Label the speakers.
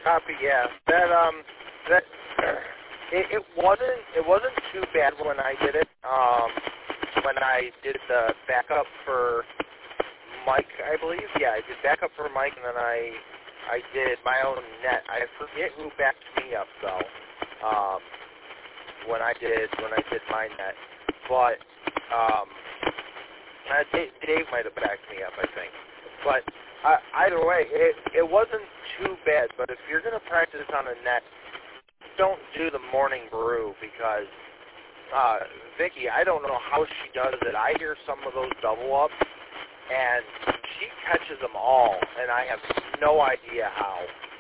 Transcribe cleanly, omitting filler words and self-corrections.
Speaker 1: Copy, yeah. That it wasn't too bad when I did it. When I did the backup for Mike, I believe. Yeah, I did backup for Mike, and then I did my own net. I forget who backed me up though. When I did my net, but Dave might have backed me up, I think. But either way, it wasn't too bad. But if you're gonna practice on a net, don't do the morning brew because Vicky, I don't know how she does it. I hear some of those double ups, and she catches them all, and I have no idea how.